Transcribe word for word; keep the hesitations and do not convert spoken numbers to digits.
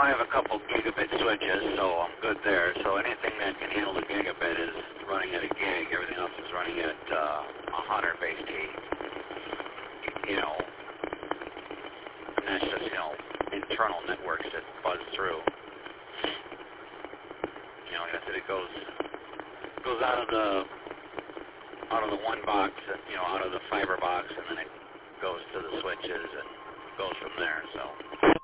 I have a couple gigabit switches, so I'm good there. So anything that can handle the gigabit is running at a gig. Everything else is running at uh, one hundred base T. You know, and that's just, you know, internal networks that buzz through. You know, like I said, it goes goes out of the out of the one box, you know, out of the fiber box, and then it goes to the switches and goes from there. So.